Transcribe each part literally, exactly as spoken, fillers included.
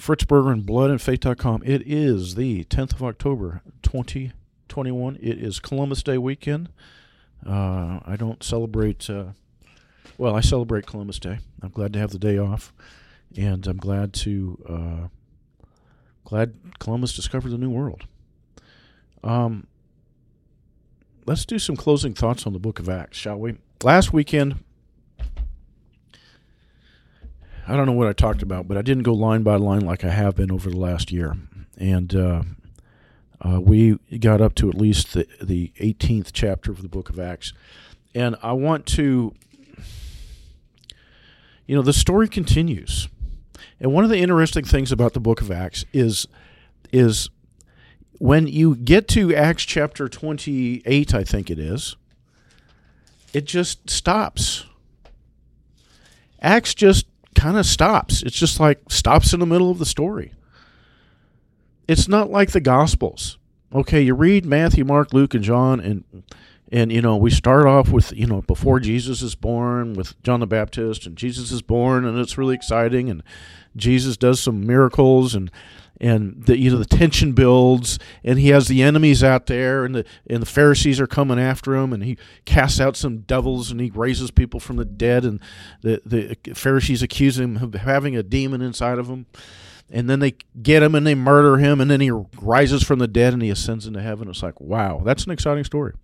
Fritz Berger and blood and faith dot com. It is the tenth of October, twenty twenty-one. It is Columbus Day weekend. Uh, I don't celebrate, uh, well, I celebrate Columbus Day. I'm glad to have the day off, and I'm glad to, uh, glad Columbus discovered the New World. Um, let's do some closing thoughts on the book of Acts, shall we? Last weekend, I don't know what I talked about, but I didn't go line by line like I have been over the last year. And uh, uh, we got up to at least the, the eighteenth chapter of the book of Acts. And I want to, you know, the story continues. And one of the interesting things about the book of Acts is, is when you get to Acts chapter twenty-eight, I think it is, it just stops. Acts just kind of stops. It's just like stops in the middle of the story. It's not like the Gospels. Okay, you read Matthew, Mark, Luke, and John, and and you know we start off with you know before Jesus is born with John the Baptist, and Jesus is born, and it's really exciting, and Jesus does some miracles, and and the you know the tension builds, and he has the enemies out there, and the and the Pharisees are coming after him, and he casts out some devils, and he raises people from the dead, and the the Pharisees accuse him of having a demon inside of him, and then they get him and they murder him, and then he rises from the dead and he ascends into heaven. It's like, wow, that's an exciting story.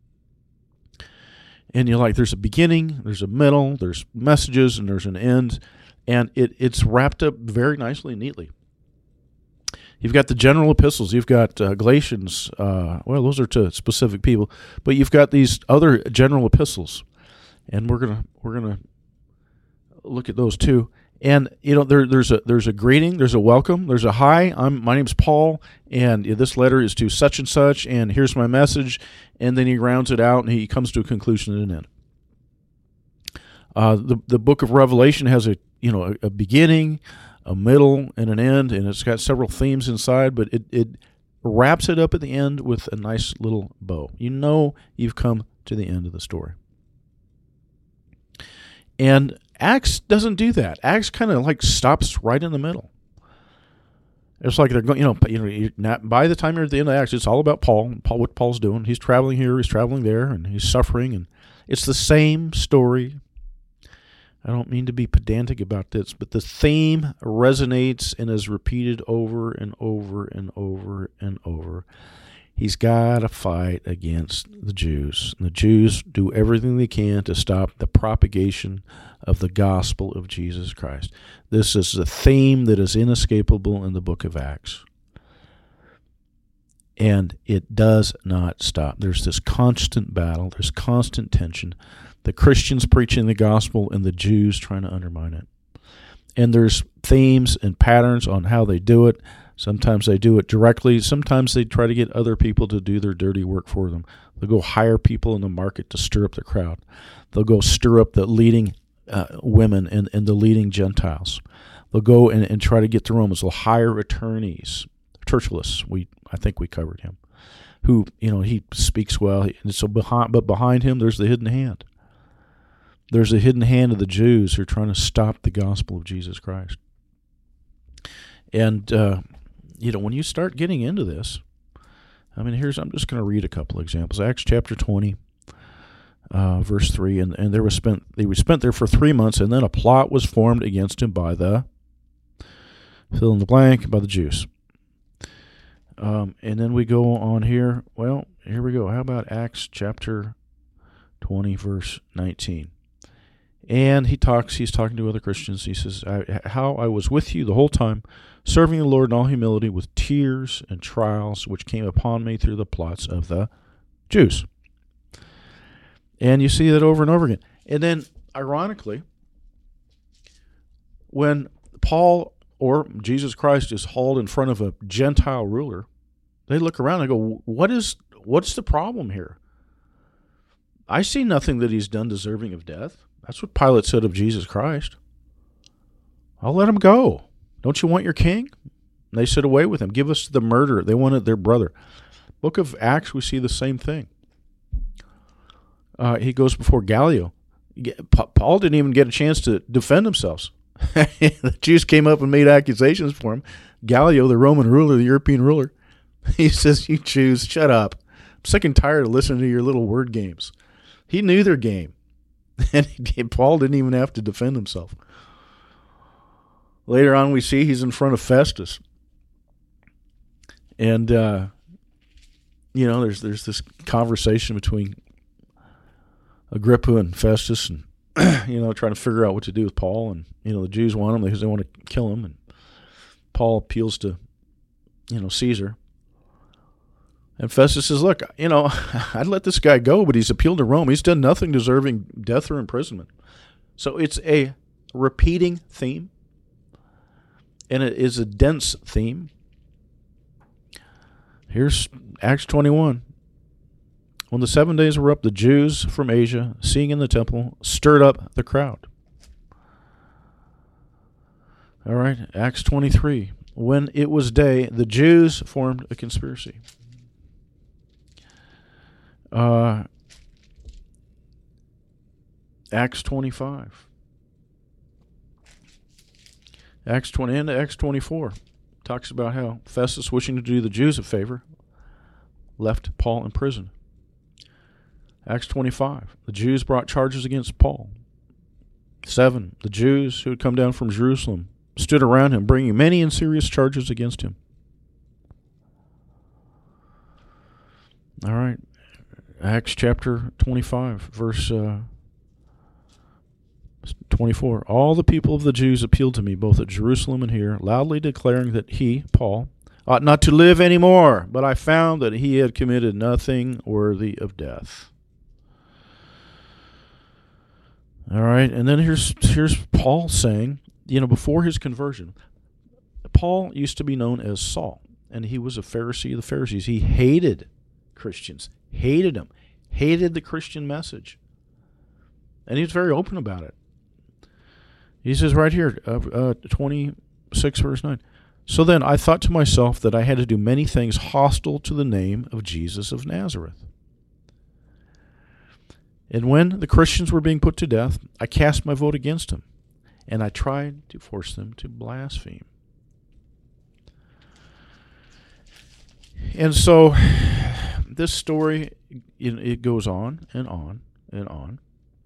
And you're like, there's a beginning, there's a middle, there's messages, and there's an end, and it it's wrapped up very nicely and neatly. You've got the general epistles. You've got uh, Galatians. Uh, well, those are to specific people, but you've got these other general epistles, and we're gonna we're gonna look at those too. And you know, there, there's a there's a greeting, there's a welcome, there's a hi. I'm my name's Paul, and this letter is to such and such, and here's my message. And then he rounds it out, and he comes to a conclusion and an end. Uh, the the book of Revelation has a you know a, a beginning, a middle, and an end, and it's got several themes inside, but it, it wraps it up at the end with a nice little bow. You know you've come to the end of the story. And Acts doesn't do that. Acts kind of like stops right in the middle. It's like they're going, you know, you know, you're not, by the time you're at the end of Acts, it's all about Paul, Paul, what Paul's doing. He's traveling here, he's traveling there, and he's suffering, and it's the same story. I don't mean to be pedantic about this, but the theme resonates and is repeated over and over and over and over. He's got to fight against the Jews. And the Jews do everything they can to stop the propagation of the gospel of Jesus Christ. This is a theme that is inescapable in the book of Acts. And it does not stop. There's this constant battle. There's constant tension. The Christians preaching the gospel and the Jews trying to undermine it. And there's themes and patterns on how they do it. Sometimes they do it directly. Sometimes they try to get other people to do their dirty work for them. They'll go hire people in the market to stir up the crowd. They'll go stir up the leading uh, women and, and the leading Gentiles. They'll go and, and try to get the Romans. They'll hire attorneys. Tertullus, we I think we covered him, who, you know, he speaks well. And so behind, but behind him, there's the hidden hand. There's a hidden hand of the Jews who are trying to stop the gospel of Jesus Christ. And, uh, you know, when you start getting into this, I mean, here's, I'm just going to read a couple of examples. Acts chapter twenty, uh, verse three, and, and there was spent, they were spent there for three months, and then a plot was formed against him by the, fill in the blank, by the Jews. Um, and then we go on here, well, here we go. How about Acts chapter twenty, verse nineteen? And he talks, he's talking to other Christians. He says, I, how I was with you the whole time, serving the Lord in all humility with tears and trials which came upon me through the plots of the Jews. And you see that over and over again. And then, ironically, when Paul or Jesus Christ is hauled in front of a Gentile ruler, they look around and go, what is, what's the problem here? I see nothing that he's done deserving of death. That's what Pilate said of Jesus Christ. I'll let him go. Don't you want your king? And they said, away with him. Give us the murderer. They wanted their brother. Book of Acts, we see the same thing. Uh, he goes before Gallio. Paul didn't even get a chance to defend himself. The Jews came up and made accusations for him. Gallio, the Roman ruler, the European ruler, he says, "You Jews, shut up. I'm sick and tired of listening to your little word games." He knew their game. And Paul didn't even have to defend himself. Later on, we see he's in front of Festus. And, uh, you know, there's there's this conversation between Agrippa and Festus, and, you know, trying to figure out what to do with Paul. And, you know, the Jews want him because they want to kill him. And Paul appeals to, you know, Caesar. And Festus says, look, you know, I'd let this guy go, but he's appealed to Rome. He's done nothing deserving death or imprisonment. So it's a repeating theme, and it is a dense theme. Here's Acts twenty-one. When the seven days were up, the Jews from Asia, seeing in the temple, stirred up the crowd. All right, Acts twenty-three. When it was day, the Jews formed a conspiracy. Uh, Acts twenty-five. Acts twenty and Acts twenty-four talks about how Festus, wishing to do the Jews a favor, left Paul in prison. Acts twenty-five. The Jews brought charges against Paul. Seven. The Jews who had come down from Jerusalem stood around him, bringing many and serious charges against him. All right. Acts chapter twenty-five, verse uh, twenty-four. All the people of the Jews appealed to me, both at Jerusalem and here, loudly declaring that he, Paul, ought not to live any more, but I found that he had committed nothing worthy of death. All right, and then here's here's Paul saying, you know, before his conversion, Paul used to be known as Saul, and he was a Pharisee of the Pharisees. He hated Christians, hated them, hated the Christian message. And he's very open about it. He says right here, uh, uh, twenty-six verse nine, so then I thought to myself that I had to do many things hostile to the name of Jesus of Nazareth. And when the Christians were being put to death, I cast my vote against them, and I tried to force them to blaspheme. And so this story, it goes on and on and on.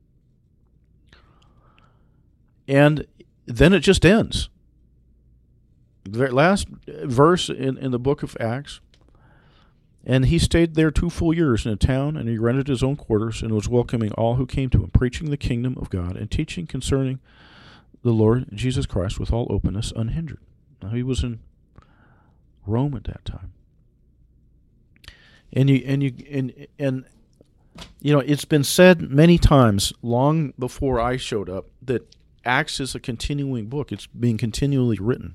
And then it just ends. The last verse in, in the book of Acts, and he stayed there two full years in a town, and he rented his own quarters and was welcoming all who came to him, preaching the kingdom of God and teaching concerning the Lord Jesus Christ with all openness, unhindered. Now, he was in Rome at that time. And you and you and and you know, it's been said many times long before I showed up that Acts is a continuing book. It's being continually written.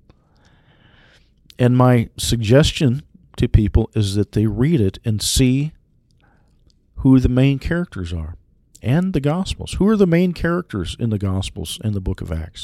And my suggestion to people is that they read it and see who the main characters are, and the Gospels. Who are the main characters in the Gospels in the book of Acts?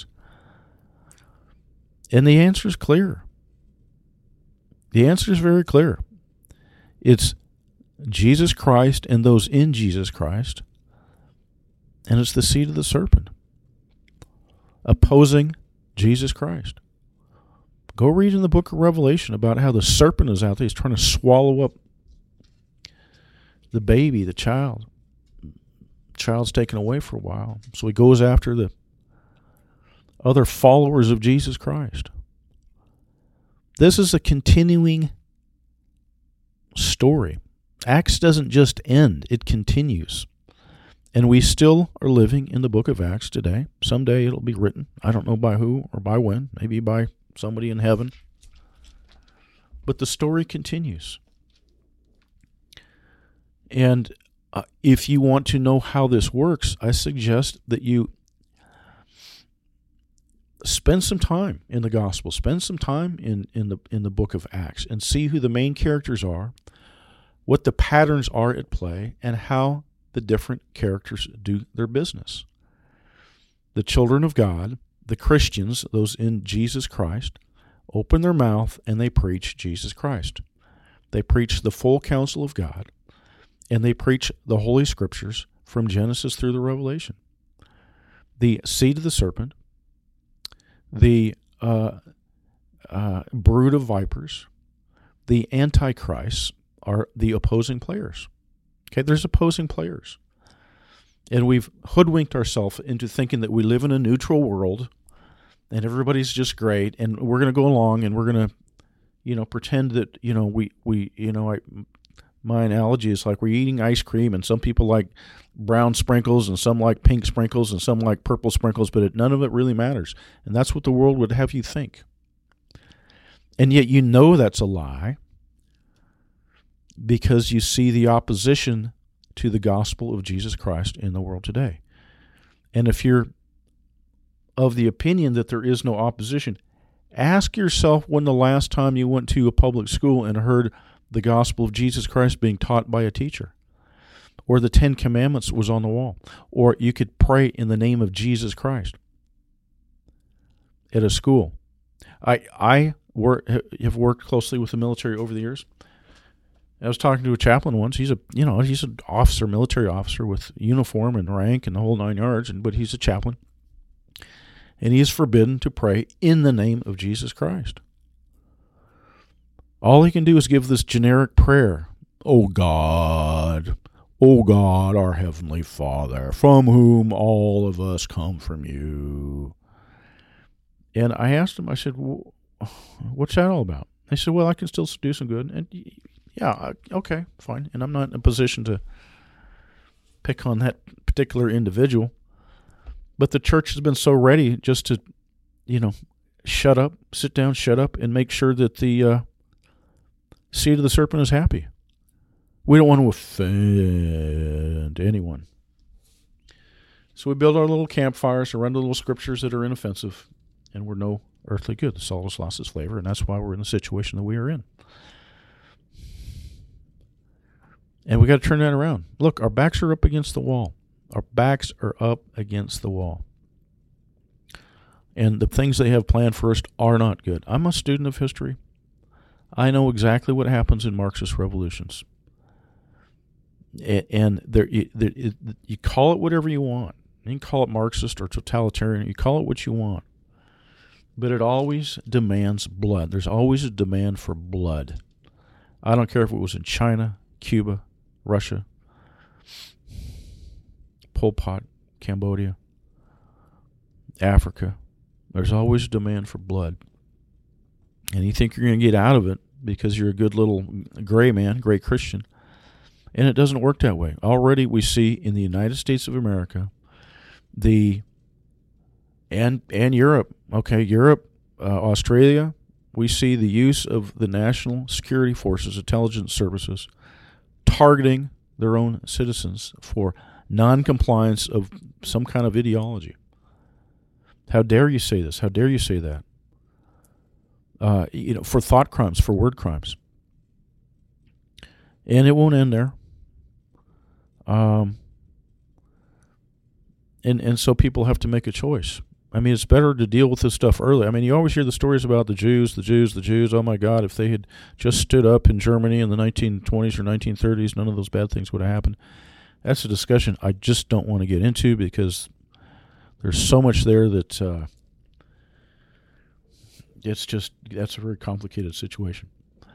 And the answer is clear. The answer is very clear. It's Jesus Christ and those in Jesus Christ, and it's the seed of the serpent opposing Jesus Christ. Go read in the book of Revelation about how the serpent is out there. He's trying to swallow up the baby, the child. The child's taken away for a while. So he goes after the other followers of Jesus Christ. This is a continuing story. Acts doesn't just end, it continues. And we still are living in the book of Acts today. Someday it'll be written. I don't know by who or by when. Maybe by somebody in heaven. But the story continues. And uh, if you want to know how this works, I suggest that you spend some time in the gospel. Spend some time in, in the in the book of Acts and see who the main characters are, what the patterns are at play, and how the different characters do their business. The children of God, the Christians, those in Jesus Christ, open their mouth and they preach Jesus Christ. They preach the full counsel of God, and they preach the Holy Scriptures from Genesis through the Revelation. The seed of the serpent the uh, uh, brood of vipers, the antichrists are the opposing players. Okay, there's opposing players. And we've hoodwinked ourselves into thinking that we live in a neutral world and everybody's just great and we're going to go along and we're going to, you know, pretend that, you know, we, we you know, I, my analogy is like we're eating ice cream and some people like brown sprinkles and some like pink sprinkles and some like purple sprinkles, but it, none of it really matters. And that's what the world would have you think. And yet you know that's a lie because you see the opposition to the gospel of Jesus Christ in the world today. And if you're of the opinion that there is no opposition, ask yourself when the last time you went to a public school and heard the gospel of Jesus Christ being taught by a teacher, or the Ten Commandments was on the wall, or you could pray in the name of Jesus Christ at a school. I I work, have worked closely with the military over the years. I was talking to a chaplain once. He's a you know he's an officer, military officer with uniform and rank and the whole nine yards, and but he's a chaplain, and he is forbidden to pray in the name of Jesus Christ. All he can do is give this generic prayer: "Oh God, oh God, our heavenly Father, from whom all of us come from you." And I asked him. I said, "What's that all about?" They said, "Well, I can still do some good." And yeah, okay, fine. And I'm not in a position to pick on that particular individual. But the church has been so ready just to, you know, shut up, sit down, shut up, and make sure that the uh, seed of the serpent is happy. We don't want to offend anyone. So we build our little campfires around the little scriptures that are inoffensive, and we're no earthly good. The salt has lost its flavor, and that's why we're in the situation that we are in. And we got to turn that around. Look, our backs are up against the wall. Our backs are up against the wall. And the things they have planned for us are not good. I'm a student of history. I know exactly what happens in Marxist revolutions. And there, you call it whatever you want. You can call it Marxist or totalitarian. You call it what you want. But it always demands blood. There's always a demand for blood. I don't care if it was in China, Cuba, Russia, Pol Pot, Cambodia, Africa. There's always a demand for blood. And you think you're going to get out of it because you're a good little gray man, gray Christian. And it doesn't work that way. Already we see in the United States of America, the and and Europe, okay, Europe, uh, Australia, we see the use of the national security forces, intelligence services, targeting their own citizens for non-compliance of some kind of ideology. How dare you say this? How dare you say that? Uh, you know, for thought crimes, for word crimes. And it won't end there. Um, and and so people have to make a choice. I mean, it's better to deal with this stuff early. I mean, you always hear the stories about the Jews, the Jews, the Jews. Oh, my God, if they had just stood up in Germany in the nineteen twenties or nineteen thirties, none of those bad things would have happened. That's a discussion I just don't want to get into because there's so much there that uh, it's just, that's a very complicated situation.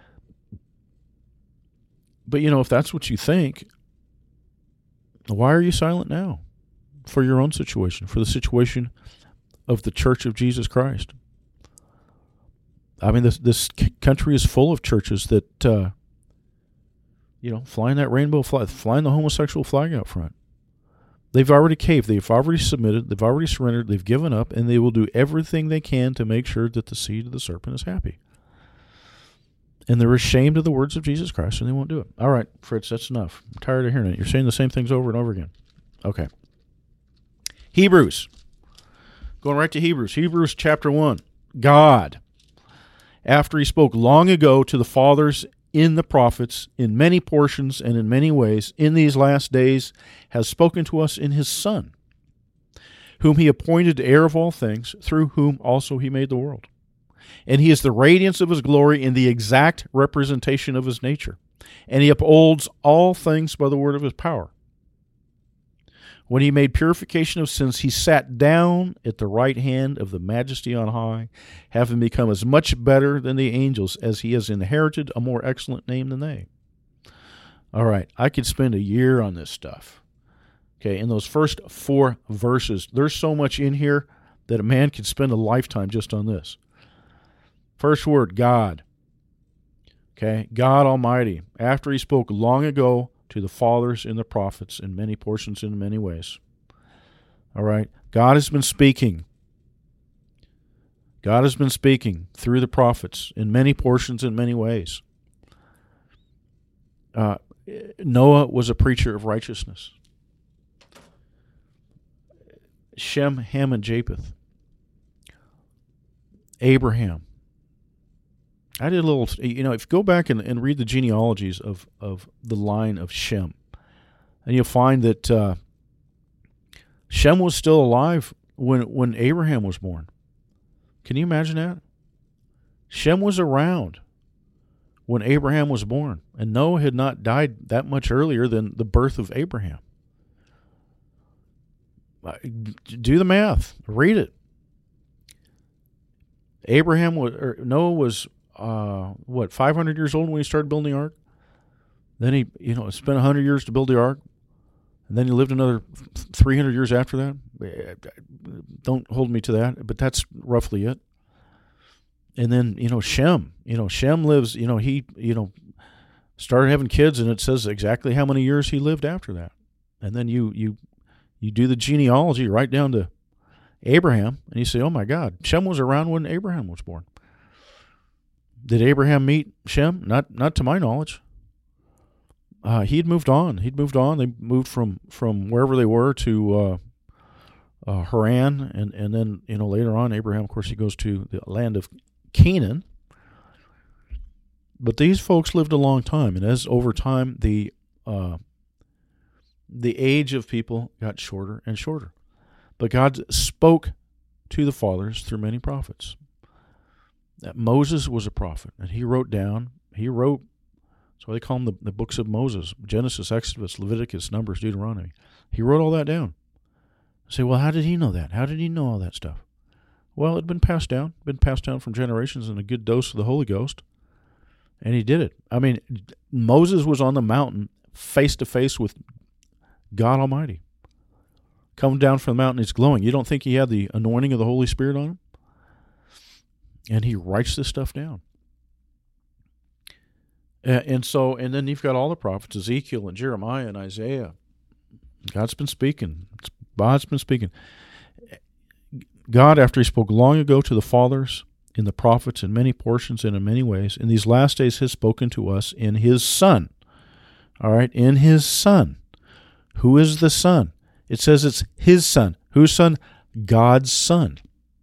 But, you know, if that's what you think, why are you silent now for your own situation, for the situation of the Church of Jesus Christ? I mean, this this country is full of churches that, uh, you know, flying that rainbow flag, flying the homosexual flag out front. They've already caved. They've already submitted. They've already surrendered. They've given up, and they will do everything they can to make sure that the seed of the serpent is happy. And they're ashamed of the words of Jesus Christ, and they won't do it. All right, Fritz, that's enough. I'm tired of hearing it. You're saying the same things over and over again. Okay. Hebrews. Going right to Hebrews. Hebrews chapter one. God, after he spoke long ago to the fathers in the prophets, in many portions and in many ways, in these last days, has spoken to us in his Son, whom he appointed heir of all things, through whom also he made the world. And he is the radiance of his glory and the exact representation of his nature. And he upholds all things by the word of his power. When he made purification of sins, he sat down at the right hand of the Majesty on high, having become as much better than the angels as he has inherited a more excellent name than they. All right, I could spend a year on this stuff. Okay, in those first four verses, there's so much in here that a man could spend a lifetime just on this. First word, God. Okay, God Almighty, after he spoke long ago to the fathers and the prophets in many portions in many ways. All right, God has been speaking. God has been speaking through the prophets in many portions in many ways. Uh, Noah was a preacher of righteousness. Shem, Ham, and Japheth. Abraham. I did a little, you know, if you go back and, and read the genealogies of, of the line of Shem, and you'll find that uh, Shem was still alive when when Abraham was born. Can you imagine that? Shem was around when Abraham was born, and Noah had not died that much earlier than the birth of Abraham. Do the math. Read it. Abraham was, or Noah was, uh, what, five hundred years old when he started building the ark? Then he, you know, spent one hundred years to build the ark, and then he lived another three hundred years after that. Don't hold me to that, but that's roughly it. And then, you know, Shem, you know, Shem lives, you know, he, you know, started having kids, and it says exactly how many years he lived after that. And then you, you, you do the genealogy right down to Abraham, and you say, oh my God, Shem was around when Abraham was born. Did Abraham meet Shem? Not not to my knowledge. Uh, he'd moved on. He'd moved on. They moved from, from wherever they were to uh, uh, Haran, and, and then, you know, later on, Abraham, of course, he goes to the land of Canaan. But these folks lived a long time, and as over time, the uh, the age of people got shorter and shorter. But God spoke to the fathers through many prophets. That Moses was a prophet, and he wrote down, he wrote, that's why they call them the, the books of Moses, Genesis, Exodus, Leviticus, Numbers, Deuteronomy. He wrote all that down. I say, well, how did he know that? How did he know all that stuff? Well, it had been passed down, been passed down from generations in a good dose of the Holy Ghost, and he did it. I mean, Moses was on the mountain face to face with God Almighty. Coming down from the mountain, he's glowing. You don't think he had the anointing of the Holy Spirit on him? And he writes this stuff down. Uh, and so, and then you've got all the prophets, Ezekiel and Jeremiah and Isaiah. God's been speaking. God's been speaking. God, after he spoke long ago to the fathers in the prophets in many portions and in many ways, in these last days has spoken to us in his Son. All right, in his Son. Who is the Son? It says it's his Son. Whose Son? God's Son.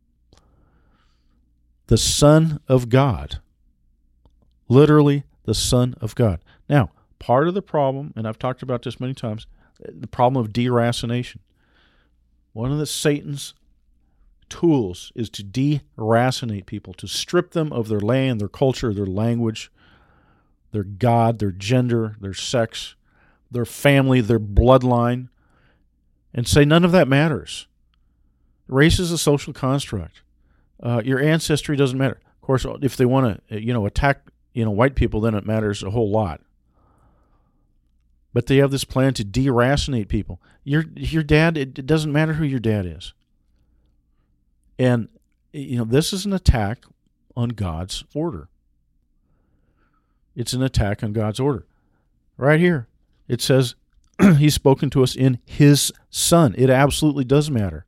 The Son of God. Literally, the Son of God. Now, part of the problem, and I've talked about this many times, the problem of deracination. One of the Satan's tools is to deracinate people, to strip them of their land, their culture, their language, their God, their gender, their sex, their family, their bloodline, and say none of that matters. Race is a social construct. Uh, your ancestry doesn't matter. Of course, if they want to, you know, attack, you know, white people, then it matters a whole lot. But they have this plan to deracinate people. Your your dad, it, it doesn't matter who your dad is. And, you know, this is an attack on God's order. It's an attack on God's order. Right here, it says he's spoken to us in his Son. It absolutely does matter.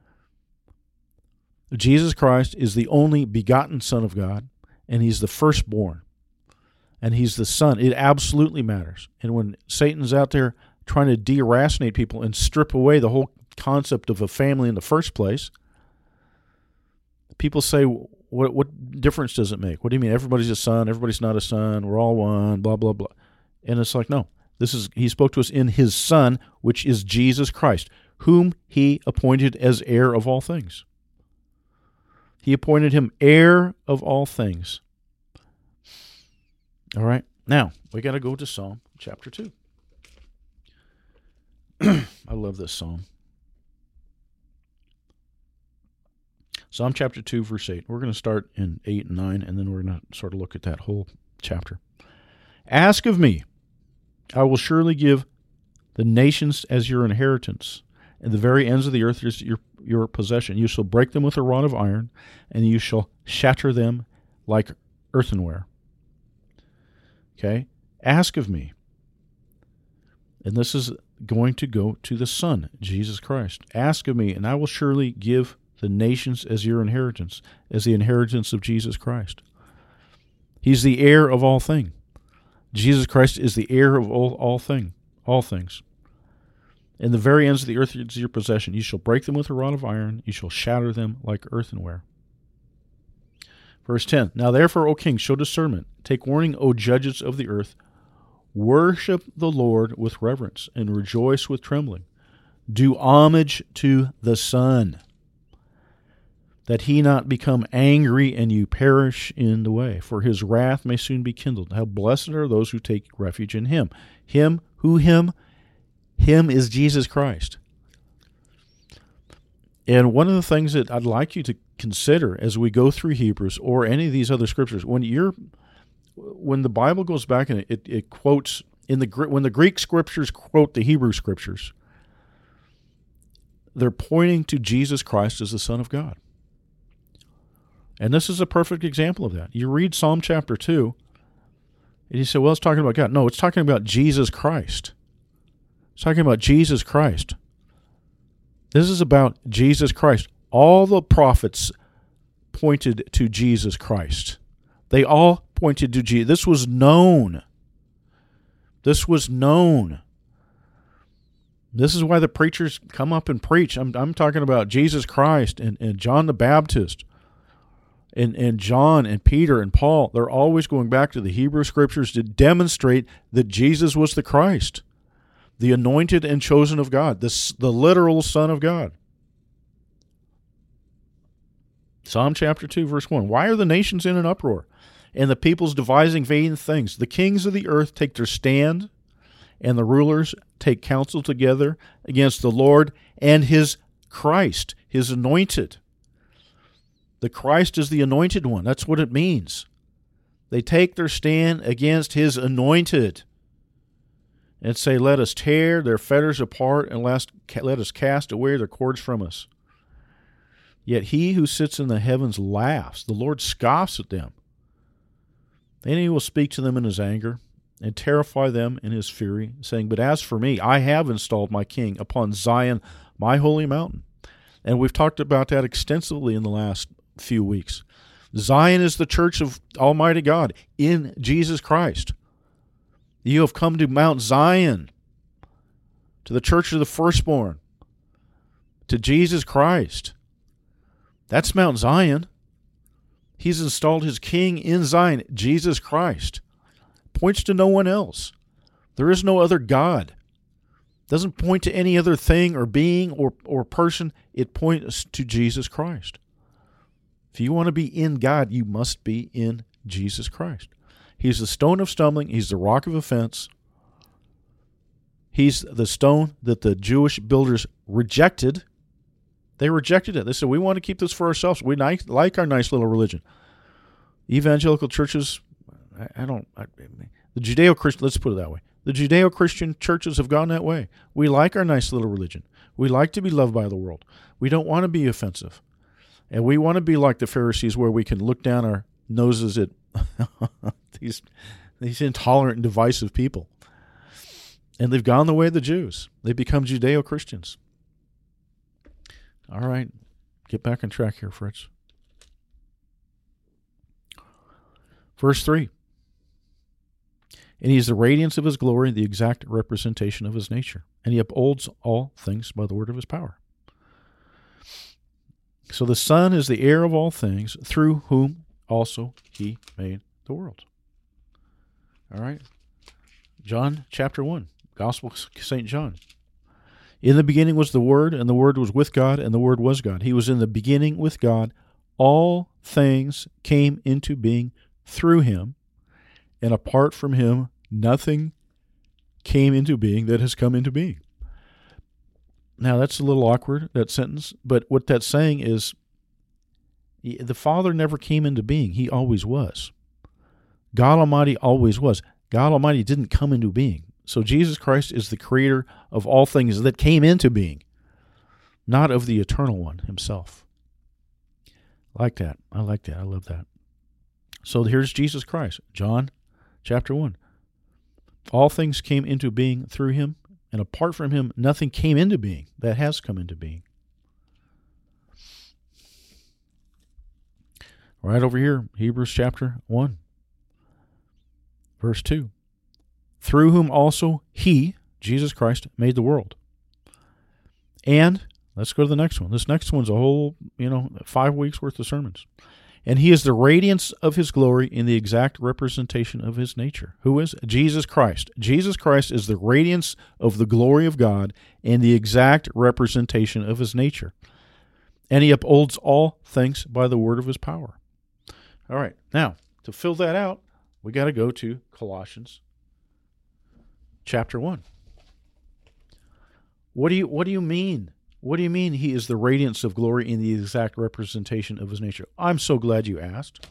Jesus Christ is the only begotten Son of God, and he's the firstborn, and he's the Son. It absolutely matters. And when Satan's out there trying to deracinate people and strip away the whole concept of a family in the first place, people say, what what difference does it make? What do you mean? Everybody's a son, everybody's not a son, we're all one, blah, blah, blah. And it's like, no, this is he spoke to us in his Son, which is Jesus Christ, whom he appointed as heir of all things. He appointed him heir of all things. All right. Now, we got to go to Psalm chapter two. I love this psalm. Psalm chapter two, verse eight. We're going to start in eight and nine, and then we're going to sort of look at that whole chapter. Ask of me, I will surely give the nations as your inheritance, and the very ends of the earth is your, your possession. You shall break them with a rod of iron, and you shall shatter them like earthenware. Okay? Ask of me. And this is going to go to the Son, Jesus Christ. Ask of me, and I will surely give the nations as your inheritance, as the inheritance of Jesus Christ. He's the heir of all things. Jesus Christ is the heir of all, all thing, all things. And the very ends of the earth is your possession. You shall break them with a rod of iron. You shall shatter them like earthenware. Verse ten. Now therefore, O kings, show discernment. Take warning, O judges of the earth. Worship the Lord with reverence and rejoice with trembling. Do homage to the Son, that he not become angry and you perish in the way, for his wrath may soon be kindled. How blessed are those who take refuge in him. Him, who him? Him is Jesus Christ. And one of the things that I'd like you to consider as we go through Hebrews or any of these other scriptures, when you're when the Bible goes back and it, it quotes in the when the Greek scriptures quote the Hebrew scriptures, they're pointing to Jesus Christ as the Son of God. And this is a perfect example of that. You read Psalm chapter two, and you say, well, it's talking about God. No, it's talking about Jesus Christ. It's talking about Jesus Christ. This is about Jesus Christ. All the prophets pointed to Jesus Christ. They all pointed to Jesus. This was known. This was known. This is why the preachers come up and preach. I'm, I'm talking about Jesus Christ and, and John the Baptist. And, and John and Peter and Paul, they're always going back to the Hebrew Scriptures to demonstrate that Jesus was the Christ, the anointed and chosen of God, the, the literal Son of God. Psalm chapter two, verse one. Why are the nations in an uproar, and the peoples devising vain things? The kings of the earth take their stand, and the rulers take counsel together against the Lord and his Christ, his anointed. The Christ is the anointed one. That's what it means. They take their stand against his anointed and say, let us tear their fetters apart and let us cast away their cords from us. Yet he who sits in the heavens laughs. The Lord scoffs at them. Then he will speak to them in his anger and terrify them in his fury, saying, but as for me, I have installed my king upon Zion, my holy mountain. And we've talked about that extensively in the last few weeks. Zion is the church of Almighty God in Jesus Christ. You have come to Mount Zion, to the church of the firstborn, to Jesus Christ. That's Mount Zion. He's installed his king in Zion, Jesus Christ. Points to no one else. There is no other God. Doesn't point to any other thing or being or, or person. It points to Jesus Christ. If you want to be in God, you must be in Jesus Christ. He's the stone of stumbling. He's the rock of offense. He's the stone that the Jewish builders rejected. They rejected it. They said, we want to keep this for ourselves. We like, like our nice little religion. Evangelical churches, I, I don't, I, the Judeo-Christian, let's put it that way. The Judeo-Christian churches have gone that way. We like our nice little religion. We like to be loved by the world. We don't want to be offensive. And we want to be like the Pharisees, where we can look down our noses at these, these intolerant and divisive people. And they've gone the way of the Jews. They've become Judeo-Christians. All right, get back on track here, Fritz. Verse three. And he is the radiance of his glory, the exact representation of his nature. And he upholds all things by the word of his power. So the Son is the heir of all things, through whom also he made the world. All right. John chapter one, Gospel of Saint John. In the beginning was the Word, and the Word was with God, and the Word was God. He was in the beginning with God. All things came into being through him, and apart from him, nothing came into being that has come into being. Now, that's a little awkward, that sentence, but what that's saying is the Father never came into being. He always was. God Almighty always was. God Almighty didn't come into being. So Jesus Christ is the creator of all things that came into being, not of the eternal one himself. I like that. I like that. I love that. So here's Jesus Christ. John chapter one. All things came into being through him, and apart from him, nothing came into being that has come into being. Right over here, Hebrews chapter one, verse two. Through whom also he, Jesus Christ, made the world. And, let's go to the next one. This next one's a whole, you know, five weeks worth of sermons. And he is the radiance of his glory in the exact representation of his nature. Who is? Jesus Christ. Jesus Christ is the radiance of the glory of God and the exact representation of his nature. And he upholds all things by the word of his power. All right, now, to fill that out, we got to go to Colossians chapter one. What do you what do you mean? What do you mean he is the radiance of glory in the exact representation of his nature? I'm so glad you asked.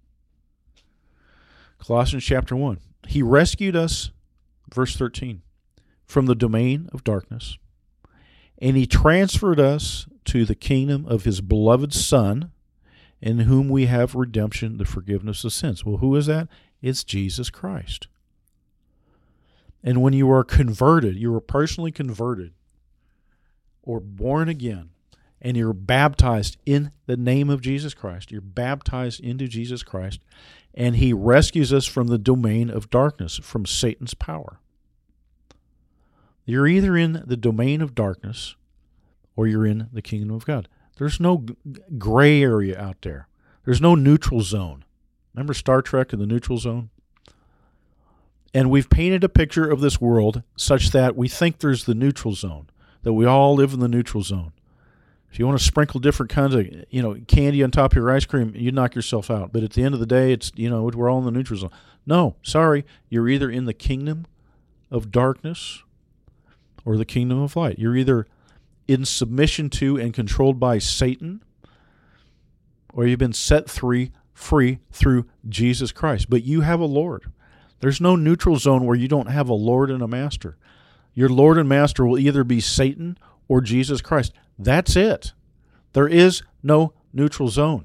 Colossians chapter one. He rescued us, verse thirteen, from the domain of darkness, and he transferred us to the kingdom of his beloved Son, in whom we have redemption, the forgiveness of sins. Well, who is that? It's Jesus Christ. And when you are converted, you are personally converted or born again, and you're baptized in the name of Jesus Christ, you're baptized into Jesus Christ, and he rescues us from the domain of darkness, from Satan's power. You're either in the domain of darkness or you're in the kingdom of God. There's no gray area out there. There's no neutral zone. Remember Star Trek and the neutral zone? And we've painted a picture of this world such that we think there's the neutral zone, that we all live in the neutral zone. If you want to sprinkle different kinds of, you know, candy on top of your ice cream, you knock yourself out. But at the end of the day, it's, you know, we're all in the neutral zone. No, sorry, you're either in the kingdom of darkness or the kingdom of light. You're either in submission to and controlled by Satan, or you've been set free, free through Jesus Christ. But you have a Lord. There's no neutral zone where you don't have a Lord and a master. Your Lord and master will either be Satan or Jesus Christ. That's it. There is no neutral zone.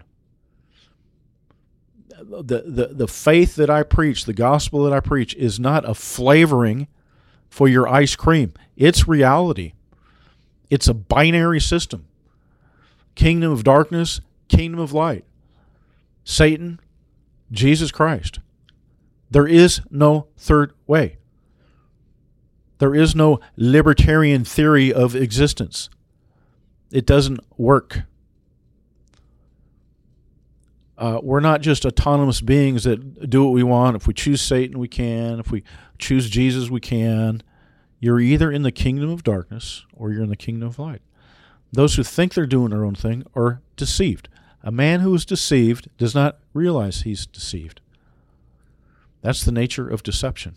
The, the, the faith that I preach, the gospel that I preach, is not a flavoring for your ice cream. It's reality. It's a binary system. Kingdom of darkness, kingdom of light. Satan, Jesus Christ. There is no third way. There is no libertarian theory of existence. It doesn't work. Uh, we're not just autonomous beings that do what we want. If we choose Satan, we can. If we choose Jesus, we can. You're either in the kingdom of darkness or you're in the kingdom of light. Those who think they're doing their own thing are deceived. A man who is deceived does not realize he's deceived. That's the nature of deception.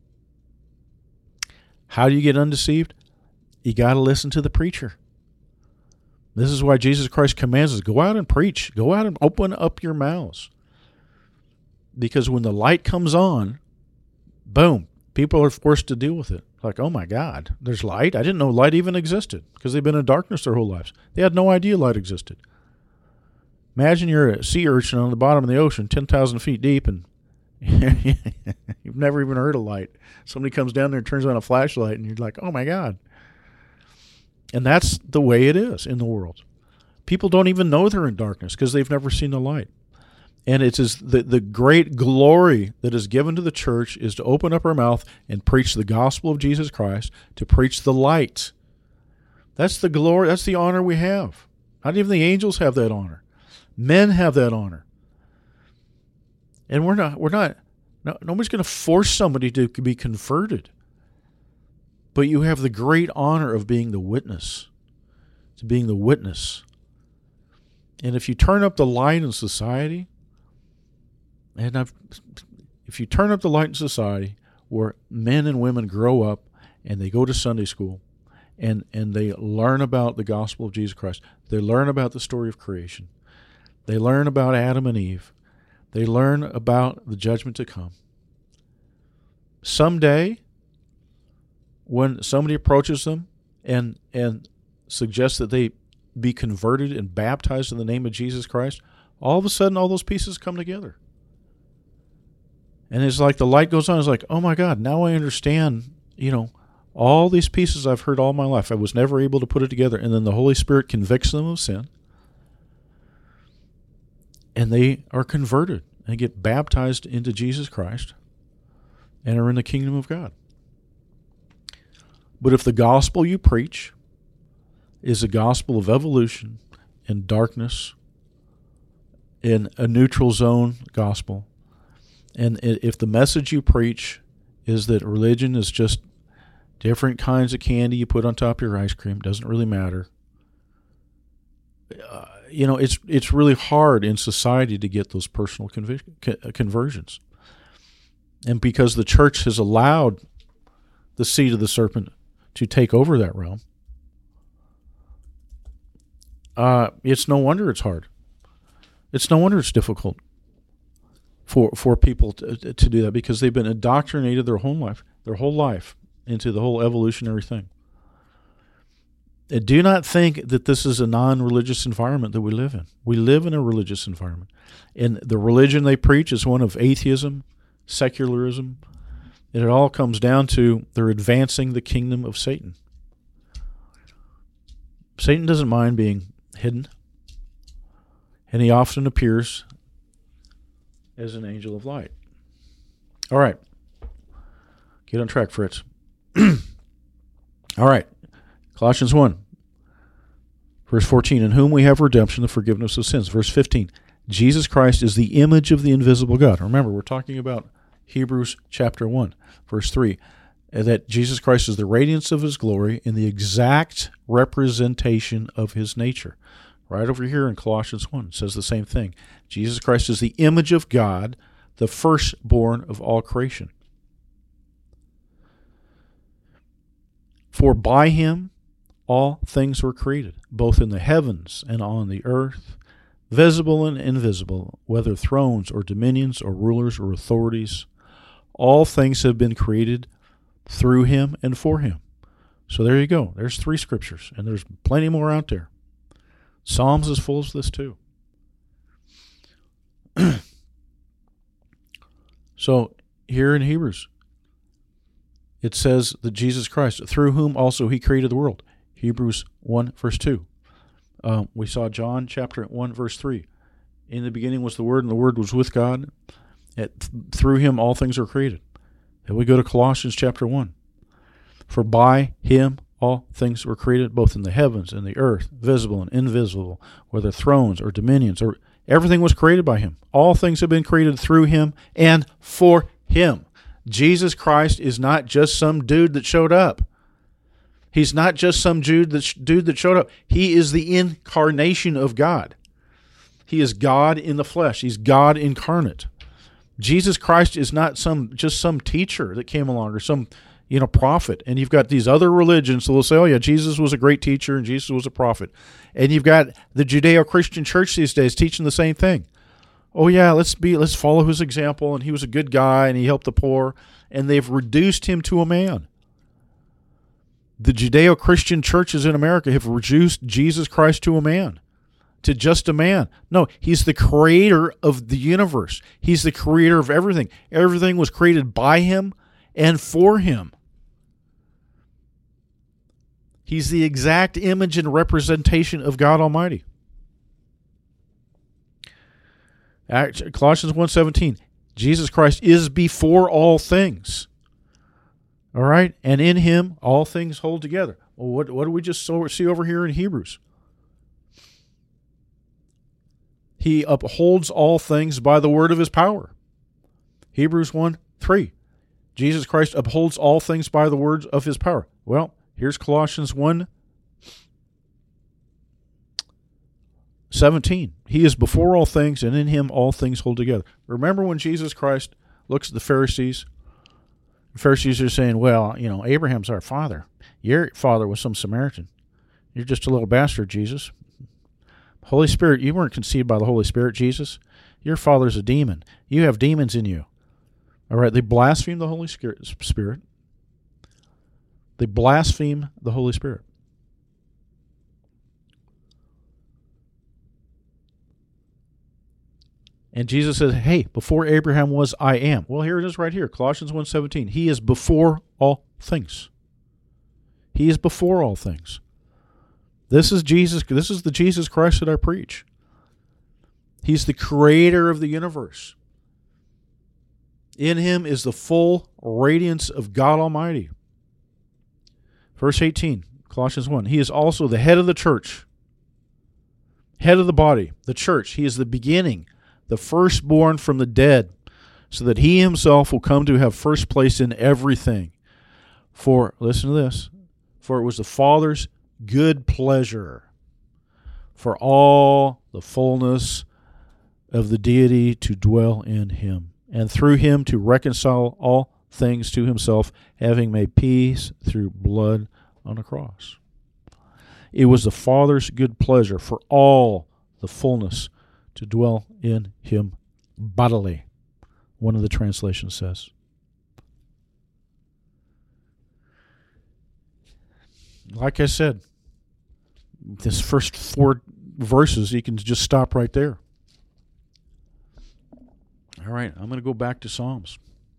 How do you get undeceived? You got to listen to the preacher. This is why Jesus Christ commands us, go out and preach. Go out and open up your mouths. Because when the light comes on, boom, people are forced to deal with it. Like, oh my God, there's light? I didn't know light even existed because they've been in darkness their whole lives. They had no idea light existed. Imagine you're a sea urchin on the bottom of the ocean, ten thousand feet deep, and you've never even heard of light. Somebody comes down there and turns on a flashlight, and you're like, oh my God. And that's the way it is in the world. People don't even know they're in darkness because they've never seen the light. And it is the, the great glory that is given to the church is to open up our mouth and preach the gospel of Jesus Christ, to preach the light. That's the glory, that's the honor we have. Not even the angels have that honor. Men have that honor. And we're not, we're not, no, nobody's going to force somebody to be converted. But you have the great honor of being the witness, to being the witness. And if you turn up the light in society, and I've, if you turn up the light in society where men and women grow up and they go to Sunday school and, and they learn about the gospel of Jesus Christ. They learn about the story of creation. They learn about Adam and Eve. They learn about the judgment to come. Someday, when somebody approaches them and and suggests that they be converted and baptized in the name of Jesus Christ, all of a sudden all those pieces come together. And it's like the light goes on. It's like, oh my God, now I understand, you know, all these pieces I've heard all my life. I was never able to put it together. And then the Holy Spirit convicts them of sin. And they are converted and get baptized into Jesus Christ and are in the kingdom of God. But if the gospel you preach is a gospel of evolution and darkness, in a neutral zone gospel, and if the message you preach is that religion is just different kinds of candy you put on top of your ice cream, doesn't really matter, uh, you know, it's it's really hard in society to get those personal conv- conversions. And because the church has allowed the seed of the serpent to take over that realm, uh, it's no wonder it's hard. It's no wonder it's difficult for for people to, to do that, because they've been indoctrinated their whole life, their whole life into the whole evolutionary thing. And do not think that this is a non-religious environment that we live in. We live in a religious environment. And the religion they preach is one of atheism, secularism, and it all comes down to they're advancing the kingdom of Satan. Satan doesn't mind being hidden, and he often appears as an angel of light. All right. Get on track, Fritz. All right. Colossians one, verse fourteen, in whom we have redemption, the forgiveness of sins. Verse fifteen, Jesus Christ is the image of the invisible God. Remember, we're talking about Hebrews chapter one, verse three, that Jesus Christ is the radiance of his glory and the exact representation of his nature. Right over here in Colossians one, it says the same thing. Jesus Christ is the image of God, the firstborn of all creation. For by him all things were created, both in the heavens and on the earth, visible and invisible, whether thrones or dominions or rulers or authorities. All things have been created through him and for him. So there you go. There's three scriptures, and there's plenty more out there. Psalms is full of this too. So here in Hebrews, it says that Jesus Christ, through whom also he created the world. Hebrews one, verse two. Uh, we saw John chapter one, verse three. In the beginning was the Word, and the Word was with God. It, through him all things are created. Then we go to Colossians chapter one. For by him all things were created, both in the heavens and the earth, visible and invisible, whether thrones or dominions, or everything was created by him. All things have been created through him and for him. Jesus Christ is not just some dude that showed up. He's not just some dude that, dude that showed up. He is the incarnation of God. He is God in the flesh. He's God incarnate. Jesus Christ is not some just some teacher that came along or some you know prophet. And you've got these other religions that will say, oh yeah, Jesus was a great teacher and Jesus was a prophet. And you've got the Judeo-Christian church these days teaching the same thing. Oh yeah, let's be let's follow his example, and he was a good guy and he helped the poor, and they've reduced him to a man. The Judeo-Christian churches in America have reduced Jesus Christ to a man, to just a man. No, he's the creator of the universe. He's the creator of everything. Everything was created by him and for him. He's the exact image and representation of God Almighty. Colossians one seventeen, Jesus Christ is before all things. All right? And in him, all things hold together. Well, what, what do we just see over here in Hebrews? He upholds all things by the word of his power. Hebrews one three. Jesus Christ upholds all things by the words of his power. Well, here's Colossians one seventeen. He is before all things, and in him all things hold together. Remember when Jesus Christ looks at the Pharisees, Pharisees are saying, well, you know, Abraham's our father. Your father was some Samaritan. You're just a little bastard, Jesus. Holy Spirit, you weren't conceived by the Holy Spirit, Jesus. Your father's a demon. You have demons in you. All right, they blaspheme the Holy Spirit. They blaspheme the Holy Spirit. And Jesus says, hey, before Abraham was, I am. Well, here it is right here, Colossians one seventeen. He is before all things. He is before all things. This is Jesus. This is the Jesus Christ that I preach. He's the creator of the universe. In him is the full radiance of God Almighty. Verse eighteen, Colossians one. He is also the head of the church, head of the body, the church. He is the beginning, the firstborn from the dead, so that he himself will come to have first place in everything. For, listen to this, for it was the Father's good pleasure for all the fullness of the deity to dwell in him, and through him to reconcile all things to himself, having made peace through blood on a cross. It was the Father's good pleasure for all the fullness to dwell in him bodily, one of the translations says. Like I said, this first four verses, you can just stop right there. All right, I'm going to go back to Psalms.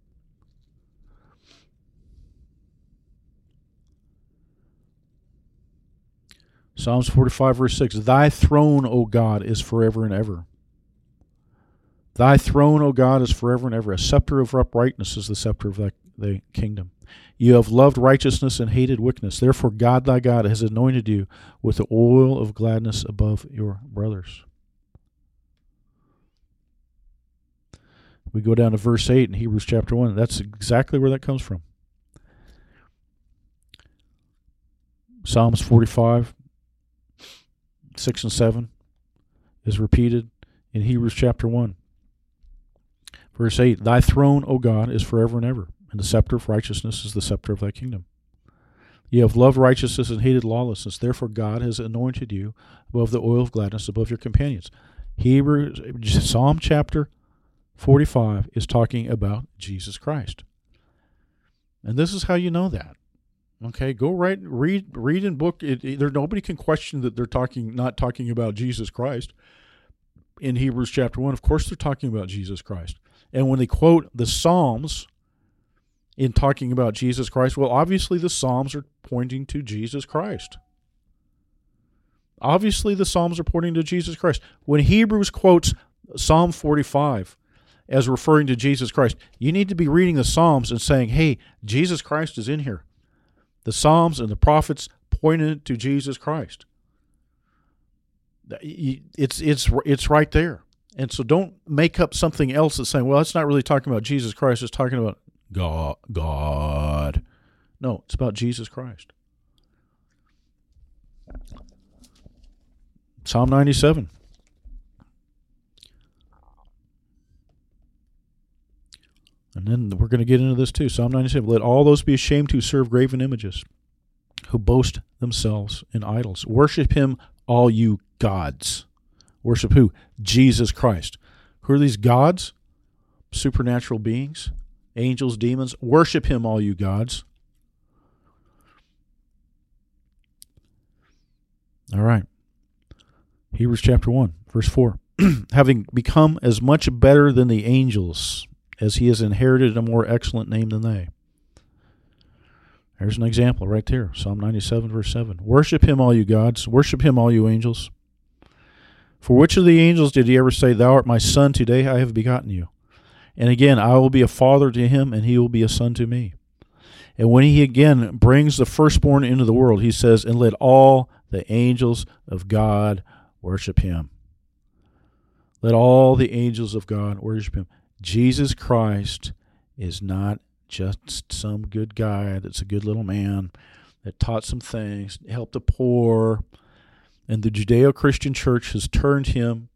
Psalms forty-five, verse six. Thy throne, O God, is forever and ever. Thy throne, O God, is forever and ever. A scepter of uprightness is the scepter of thy, thy kingdom. You have loved righteousness and hated wickedness. Therefore God thy God has anointed you with the oil of gladness above your brothers. We go down to verse eight in Hebrews chapter one. That's exactly where that comes from. Psalms forty-five, six and seven is repeated in Hebrews chapter one. Verse eight, Thy throne, O God, is forever and ever, and the scepter of righteousness is the scepter of thy kingdom. You have loved righteousness and hated lawlessness. Therefore God has anointed you above the oil of gladness above your companions. Hebrews, Psalm chapter forty-five is talking about Jesus Christ. And this is how you know that. Okay, go right, read, read in book. It, it, there, nobody can question that they're talking, not talking about Jesus Christ. In Hebrews chapter one, of course, they're talking about Jesus Christ. And when they quote the Psalms in talking about Jesus Christ, well, obviously the Psalms are pointing to Jesus Christ. Obviously, the Psalms are pointing to Jesus Christ. When Hebrews quotes Psalm forty-five as referring to Jesus Christ, you need to be reading the Psalms and saying, "Hey, Jesus Christ is in here." The Psalms and the prophets pointed to Jesus Christ. It's it's it's right there. And so don't make up something else that's saying, well, it's not really talking about Jesus Christ, it's talking about God. God. No, it's about Jesus Christ. Psalm ninety-seven. And then we're going to get into this too. Psalm ninety-seven. Let all those be ashamed who serve graven images, who boast themselves in idols. Worship him, all you gods. Worship who? Jesus Christ. Who are these gods? Supernatural beings, angels, demons. Worship him, all you gods. All right. Hebrews chapter one, verse four. Having become as much better than the angels, as he has inherited a more excellent name than they. There's an example right there. Psalm ninety-seven, verse seven. Worship him, all you gods. Worship him, all you angels. For which of the angels did he ever say, Thou art my son, today I have begotten you? And again, I will be a father to him, and he will be a son to me. And when he again brings the firstborn into the world, he says, And let all the angels of God worship him. Let all the angels of God worship him. Jesus Christ is not just some good guy that's a good little man that taught some things, helped the poor, and the Judeo-Christian church has turned him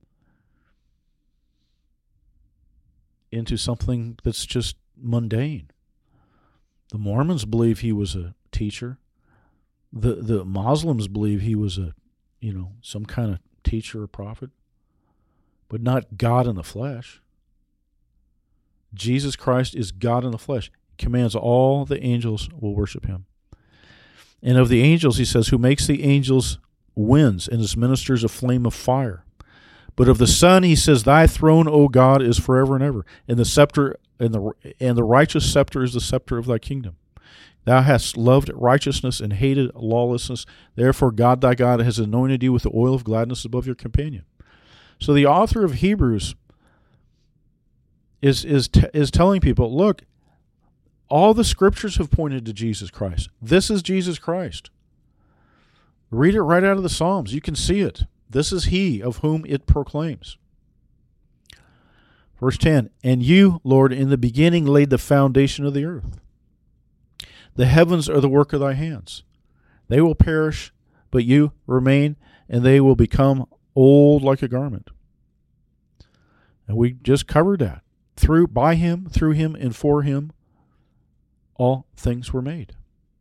into something that's just mundane. The Mormons believe he was a teacher. The the Muslims believe he was a, you know, some kind of teacher or prophet, but not God in the flesh. Jesus Christ is God in the flesh. He commands all the angels will worship him. And of the angels, he says, who makes the angels winds and his ministers a flame of fire. But of the Son, he says, thy throne, O God, is forever and ever, and the scepter and the and the righteous scepter is the scepter of thy kingdom. Thou hast loved righteousness and hated lawlessness. Therefore, God thy God has anointed you with the oil of gladness above your companion. So the author of Hebrews is is t- is telling people, look, all the scriptures have pointed to Jesus Christ. This is Jesus Christ. Read it right out of the Psalms. You can see it. This is he of whom it proclaims. Verse ten, and you, Lord, in the beginning laid the foundation of the earth. The heavens are the work of thy hands. They will perish, but you remain, and they will become old like a garment. And we just covered that. Through, by him, through him, and for him, all things were made.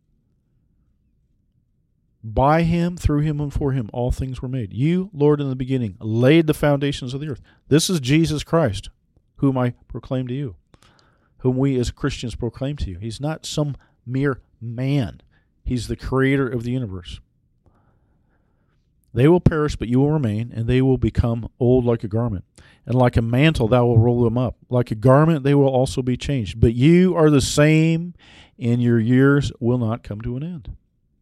By him, through him, and for him, all things were made. You, Lord, in the beginning, laid the foundations of the earth. This is Jesus Christ, whom I proclaim to you, whom we as Christians proclaim to you. He's not some mere man. He's the creator of the universe. They will perish, but you will remain, and they will become old like a garment. And like a mantle, thou will roll them up. Like a garment, they will also be changed. But you are the same, and your years will not come to an end.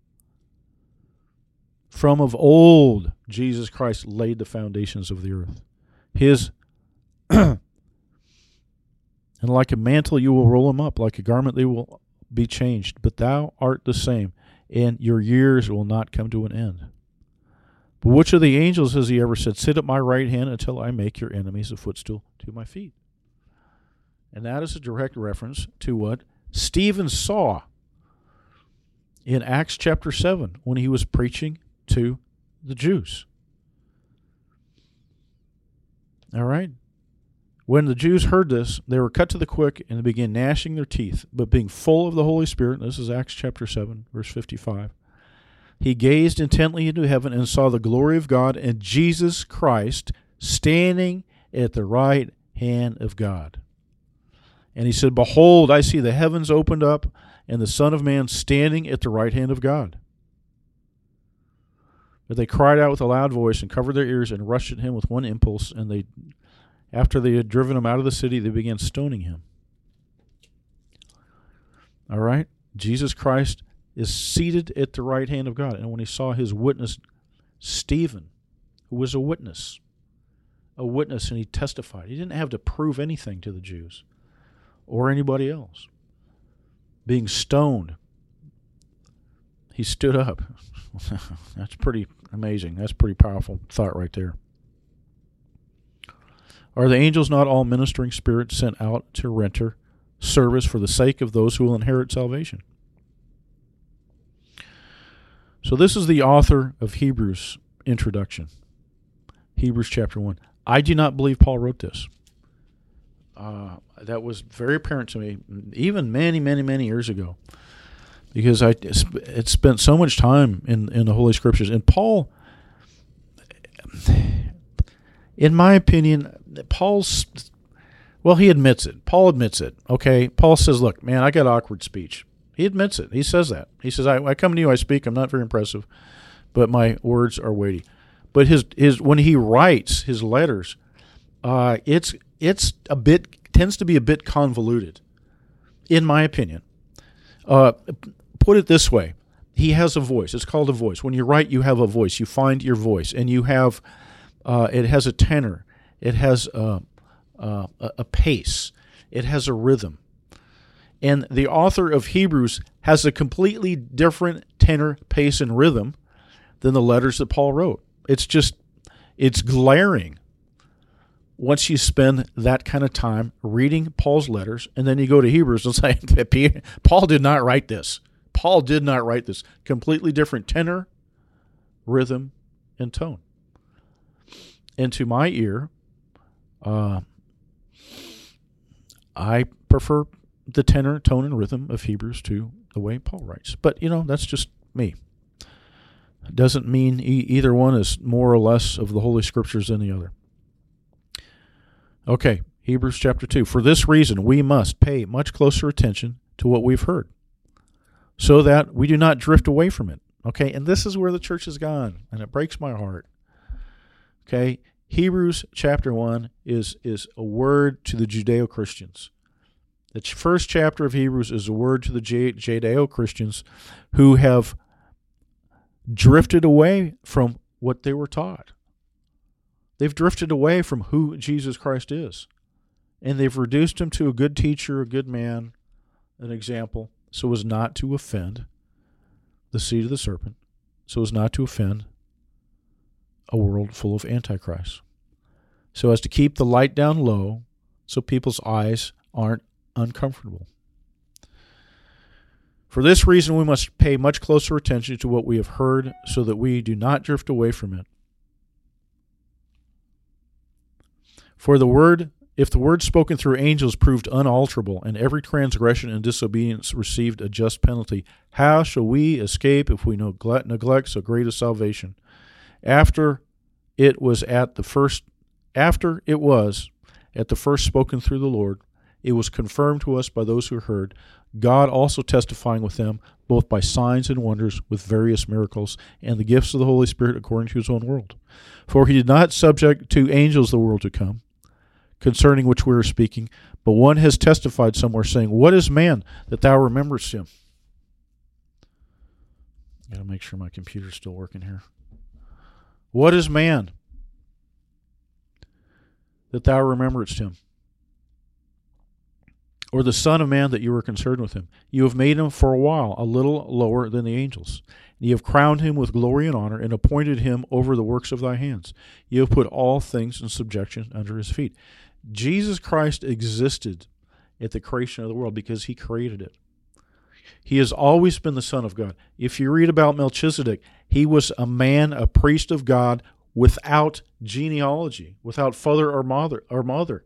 From of old, Jesus Christ laid the foundations of the earth. His, and like a mantle, you will roll them up. Like a garment, they will be changed. But thou art the same, and your years will not come to an end. But which of the angels has he ever said, sit at my right hand until I make your enemies a footstool to my feet? And that is a direct reference to what Stephen saw in Acts chapter seven when he was preaching to the Jews. All right? When the Jews heard this, they were cut to the quick and they began gnashing their teeth. But being full of the Holy Spirit, this is Acts chapter seven, verse fifty-five, he gazed intently into heaven and saw the glory of God and Jesus Christ standing at the right hand of God. And he said, behold, I see the heavens opened up and the Son of Man standing at the right hand of God. But they cried out with a loud voice and covered their ears and rushed at him with one impulse. And they, after they had driven him out of the city, they began stoning him. All right? Jesus Christ is seated at the right hand of God. And when he saw his witness, Stephen, who was a witness, a witness, and he testified. He didn't have to prove anything to the Jews or anybody else. Being stoned, he stood up. That's pretty amazing. That's a pretty powerful thought right there. Are the angels not all ministering spirits sent out to render service for the sake of those who will inherit salvation? So this is the author of Hebrews introduction. Hebrews chapter one. I do not believe Paul wrote this. Uh, that was very apparent to me, even many, many, many years ago, because I had spent so much time in, in the Holy Scriptures. And Paul, in my opinion, Paul's, well, he admits it. Paul admits it, okay? Paul says, look, man, I got awkward speech. He admits it. He says that. He says, I, I come to you, I speak, I'm not very impressive, but my words are weighty. But his his when he writes his letters, uh, it's it's a bit tends to be a bit convoluted, in my opinion. Uh, put it this way: he has a voice. It's called a voice. When you write, you have a voice. You find your voice, and you have uh, it has a tenor. It has uh, uh, a pace. It has a rhythm. And the author of Hebrews has a completely different tenor, pace, and rhythm than the letters that Paul wrote. It's just, it's glaring once you spend that kind of time reading Paul's letters, and then you go to Hebrews and say, Paul did not write this. Paul did not write this. Completely different tenor, rhythm, and tone. And to my ear, uh, I prefer the tenor, tone, and rhythm of Hebrews two the way Paul writes. But, you know, that's just me. It doesn't mean e- either one is more or less of the Holy Scriptures than the other. Okay, Hebrews chapter two. For this reason, we must pay much closer attention to what we've heard, so that we do not drift away from it. Okay, and this is where the church has gone, and it breaks my heart. Okay, Hebrews chapter one is, is a word to the Judeo-Christians. The first chapter of Hebrews is a word to the Judeo-Christians who have drifted away from what they were taught. They've drifted away from who Jesus Christ is, and they've reduced him to a good teacher, a good man, an example, so as not to offend the seed of the serpent, so as not to offend a world full of antichrists, so as to keep the light down low so people's eyes aren't uncomfortable. For this reason, we must pay much closer attention to what we have heard so that we do not drift away from it. For the word, if the word spoken through angels proved unalterable, and every transgression and disobedience received a just penalty, how shall we escape if we neglect, neglect so great a salvation? After it was at the first, after it was at the first spoken through the Lord, it was confirmed to us by those who heard, God also testifying with them, both by signs and wonders, with various miracles, and the gifts of the Holy Spirit according to his own will. For he did not subject to angels the world to come, concerning which we are speaking, but one has testified somewhere, saying, What is man that thou rememberest him? Got to make sure my computer's still working here. What is man that thou rememberest him? Or the Son of Man that you were concerned with him? You have made him for a while a little lower than the angels. You have crowned him with glory and honor, and appointed him over the works of thy hands. You have put all things in subjection under his feet. Jesus Christ existed at the creation of the world because he created it. He has always been the Son of God. If you read about Melchizedek, he was a man, a priest of God, without genealogy, without father or mother. Or mother.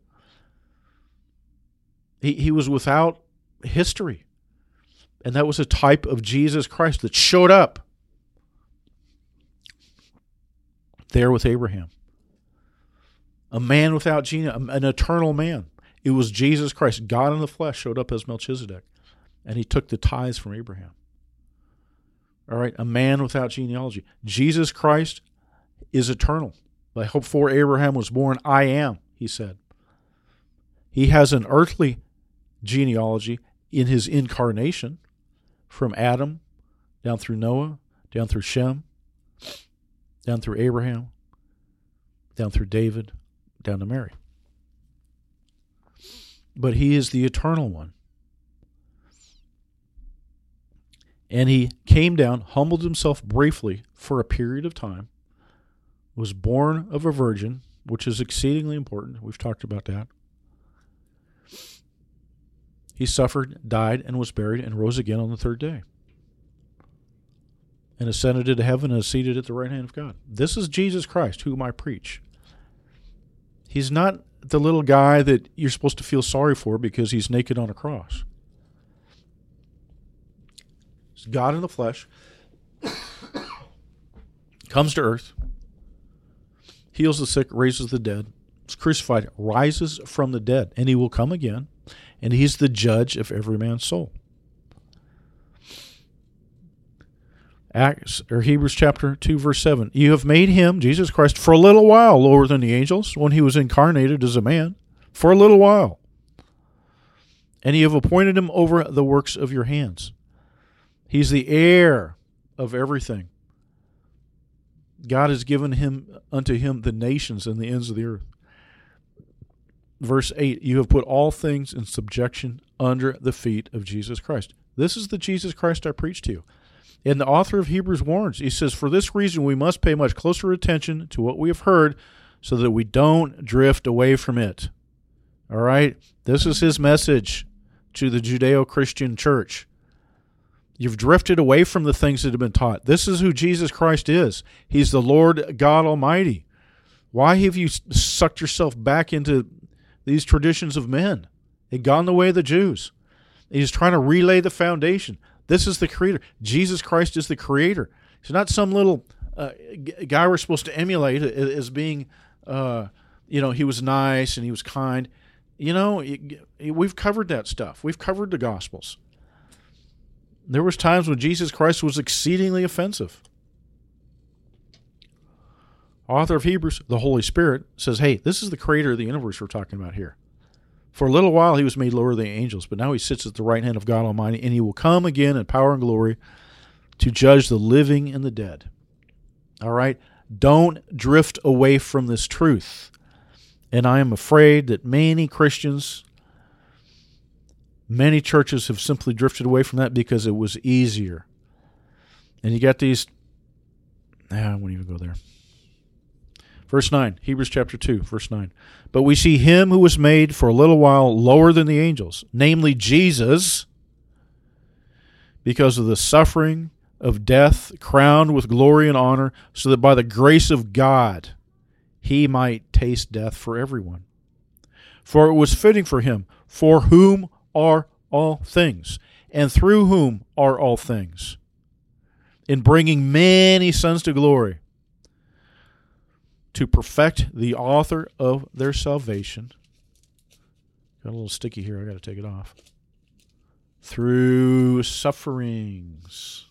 He, he was without history. And that was a type of Jesus Christ that showed up there with Abraham. A man without gene, an eternal man. It was Jesus Christ. God in the flesh showed up as Melchizedek, and he took the tithes from Abraham. All right, a man without genealogy. Jesus Christ is eternal. Before Abraham was born, I am, he said. He has an earthly genealogy in his incarnation, from Adam down through Noah, down through Shem, down through Abraham, down through David, down to Mary. But he is the eternal one. And he came down, humbled himself briefly for a period of time, was born of a virgin, which is exceedingly important. We've talked about that. He suffered, died, and was buried, and rose again on the third day, and ascended into heaven and is seated at the right hand of God. This is Jesus Christ, whom I preach. He's not the little guy that you're supposed to feel sorry for because he's naked on a cross. It's God in the flesh, comes to earth, heals the sick, raises the dead, is crucified, rises from the dead, and he will come again. And he's the judge of every man's soul. Acts or Hebrews chapter two, verse seven. You have made him, Jesus Christ, for a little while lower than the angels when he was incarnated as a man. For a little while. And you have appointed him over the works of your hands. He's the heir of everything. God has given him unto him the nations and the ends of the earth. Verse eight, you have put all things in subjection under the feet of Jesus Christ. This is the Jesus Christ I preach to you. And the author of Hebrews warns, he says, for this reason we must pay much closer attention to what we have heard so that we don't drift away from it. All right? This is his message to the Judeo-Christian church. You've drifted away from the things that have been taught. This is who Jesus Christ is. He's the Lord God Almighty. Why have you sucked yourself back into these traditions of men and gone the way of the Jews? He's trying to relay the foundation. This is the creator. Jesus Christ is the creator. He's not some little uh, guy we're supposed to emulate as being, uh, you know, he was nice and he was kind. You know, we've covered that stuff. We've covered the Gospels. There was times when Jesus Christ was exceedingly offensive. Author of Hebrews, the Holy Spirit, says, hey, this is the creator of the universe we're talking about here. For a little while he was made lower than the angels, but now he sits at the right hand of God Almighty, and he will come again in power and glory to judge the living and the dead. All right? Don't drift away from this truth. And I am afraid that many Christians, many churches have simply drifted away from that because it was easier. And you got these, ah, I won't even go there. Verse nine, Hebrews chapter two, verse nine. But we see him who was made for a little while lower than the angels, namely Jesus, because of the suffering of death, crowned with glory and honor, so that by the grace of God he might taste death for everyone. For it was fitting for him, for whom are all things, and through whom are all things, in bringing many sons to glory, to perfect the author of their salvation. Got a little sticky here. I got to take it off. Through sufferings.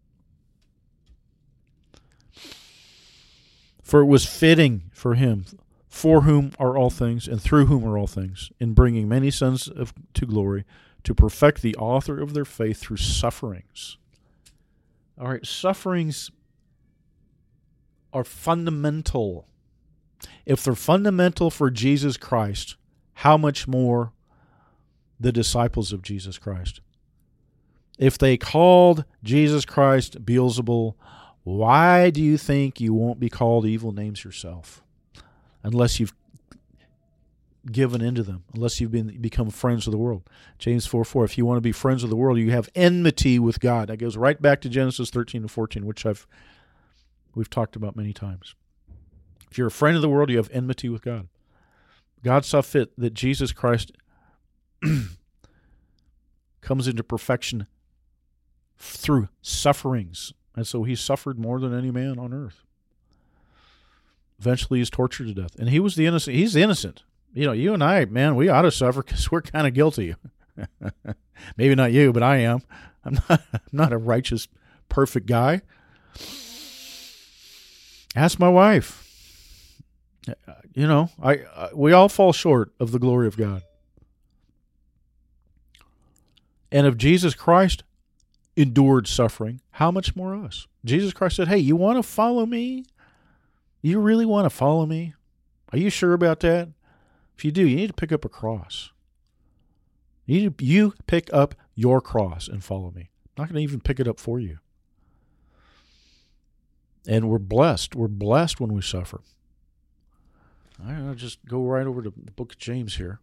For it was fitting for him, for whom are all things, and through whom are all things, in bringing many sons of, to glory, to perfect the author of their faith through sufferings. All right, sufferings are fundamental. If they're fundamental for Jesus Christ, how much more the disciples of Jesus Christ? If they called Jesus Christ Beelzebul, why do you think you won't be called evil names yourself? Unless you've given into them, unless you've been become friends of the world. James four four, if you want to be friends of the world, you have enmity with God. That goes right back to Genesis thirteen and fourteen, which I've we've talked about many times. If you're a friend of the world, you have enmity with God. God saw fit that Jesus Christ comes into perfection through sufferings. And so he suffered more than any man on earth. Eventually he's tortured to death. And he was the innocent. He's innocent. You know, you and I, man, we ought to suffer because we're kind of guilty. Maybe not you, but I am. I'm not, I'm not a righteous, perfect guy. Ask my wife. You know, I, I we all fall short of the glory of God. And if Jesus Christ endured suffering, how much more us? Jesus Christ said, hey, you want to follow me? You really want to follow me? Are you sure about that? If you do, you need to pick up a cross. You need to, you pick up your cross and follow me. I'm not going to even pick it up for you. And we're blessed. We're blessed when we suffer. All right, I'll just go right over to the book of James here.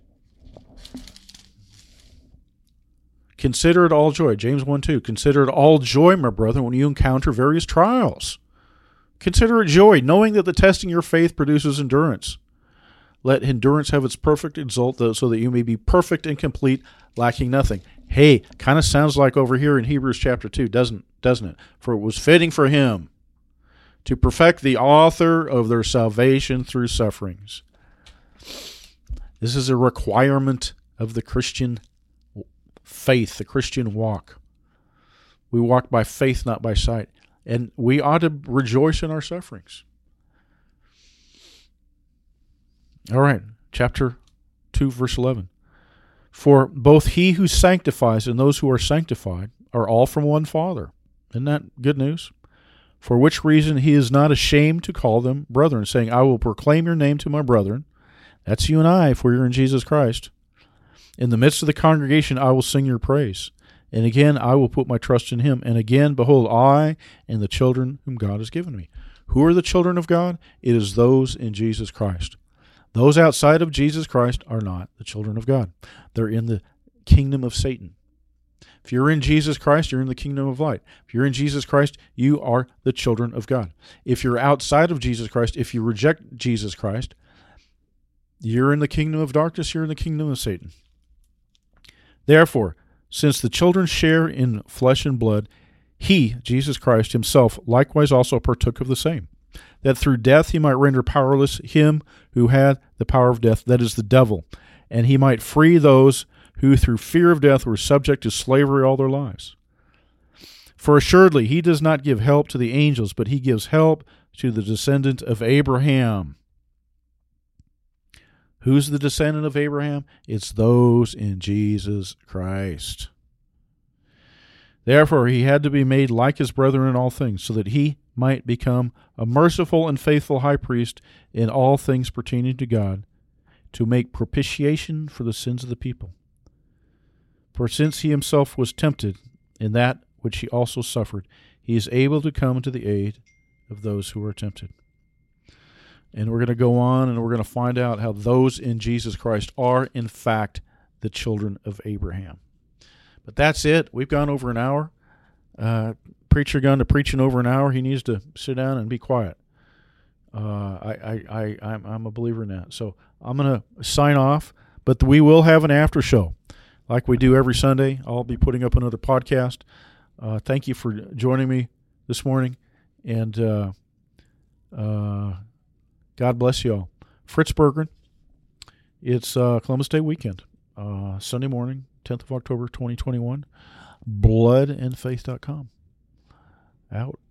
Consider it all joy. James one two. Consider it all joy, my brethren, when you encounter various trials. Consider it joy, knowing that the testing of your faith produces endurance. Let endurance have its perfect result, so that you may be perfect and complete, lacking nothing. Hey, kind of sounds like over here in Hebrews chapter two, doesn't doesn't it? For it was fitting for him to perfect the author of their salvation through sufferings. This is a requirement of the Christian faith, the Christian walk. We walk by faith, not by sight. And we ought to rejoice in our sufferings. All right, chapter two, verse eleven. For both he who sanctifies and those who are sanctified are all from one Father. Isn't that good news? For which reason he is not ashamed to call them brethren, saying, I will proclaim your name to my brethren. That's you and I, if we're in Jesus Christ. In the midst of the congregation, I will sing your praise. And again, I will put my trust in him. And again, behold, I and the children whom God has given me. Who are the children of God? It is those in Jesus Christ. Those outside of Jesus Christ are not the children of God. They're in the kingdom of Satan. If you're in Jesus Christ, you're in the kingdom of light. If you're in Jesus Christ, you are the children of God. If you're outside of Jesus Christ, if you reject Jesus Christ, you're in the kingdom of darkness, you're in the kingdom of Satan. Therefore, since the children share in flesh and blood, he, Jesus Christ himself, likewise also partook of the same, that through death he might render powerless him who had the power of death, that is, the devil, and he might free those who through fear of death were subject to slavery all their lives. For assuredly he does not give help to the angels, but he gives help to the descendant of Abraham. Who's the descendant of Abraham? It's those in Jesus Christ. Therefore he had to be made like his brethren in all things, so that he might become a merciful and faithful high priest in all things pertaining to God, to make propitiation for the sins of the people. For since he himself was tempted in that which he also suffered, he is able to come to the aid of those who are tempted. And we're going to go on and we're going to find out how those in Jesus Christ are, in fact, the children of Abraham. But that's it. We've gone over an hour. Uh, preacher gone to preaching over an hour. He needs to sit down and be quiet. Uh, I, I, I, I'm, I'm a believer in that. So I'm going to sign off, but we will have an after show like we do every Sunday. I'll be putting up another podcast. Uh, thank you for joining me this morning, and uh, uh, God bless you all. Fritz Berggren. It's uh, Columbus Day weekend, uh, Sunday morning, tenth of October, twenty twenty-one. blood and faith dot com. Out.